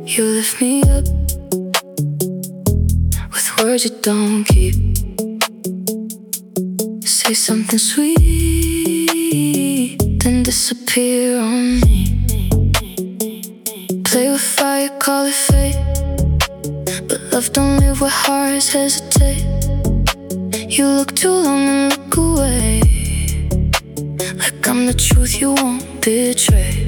You lift me up with words you don't keep. Say something sweet, then disappear on me. Play with fire, call it fate, but love don't live where hearts hesitate. You look too long and look away, like I'm the truth you won't betray.